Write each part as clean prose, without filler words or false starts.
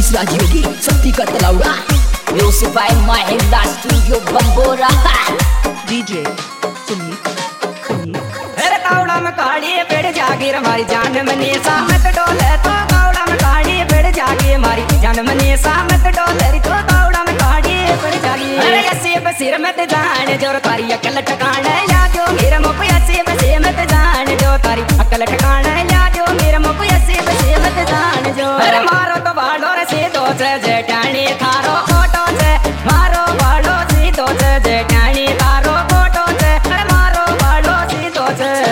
Yogi, Sakti Katalaura, music by Mahindra Studio Bambora. DJ Sunit. अरे कावड़ा में काढ़ी पेड़ जागी हमारी जान मनी सामत डोले तो कावड़ा में काढ़ी पेड़ जागी हमारी जान मनी सामत डोले तो कावड़ा में काढ़ी पेड़ जागी। अरे ऐसे बसीर मत जान जो तारी अकल ठिकाना या जो मेरे मुख ऐसे बसे मत जान जो तारी अकल ठिकाना या जो मेरे मुख ऐसे बसे मत जान जो। अरे मारो तो बाड़ो रे से दो जेठानी थारो फोटो से मारो बाड़ो से दो जेठानी थारो फोटो से। अरे मारो बाड़ो से दो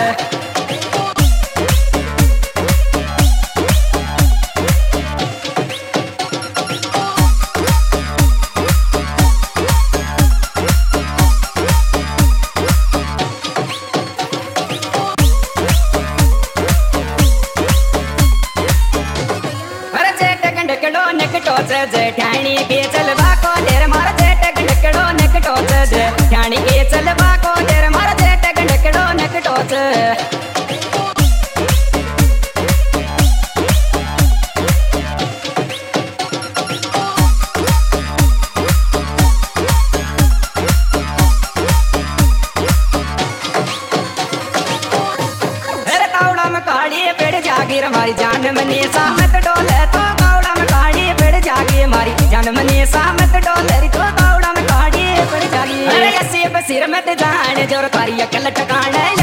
जेठानी के चलवा को देर मार जेठ गंडकड़ो नकटो जेठानी के चलवा को देर मार जेठ गंडकड़ो नकटो। अरे कावड़ा में काढ़ी पेड़ जागी हमारी जान मनी सामत डोले तो कावड़ा में काढ़ी पेड़ जागी हमारी जान मनी सामत डोले तो कावड़ा में काढ़ी पेड़ जागी। अरे ऐसे बसीर मत जान जो तारी अकल ठिकाना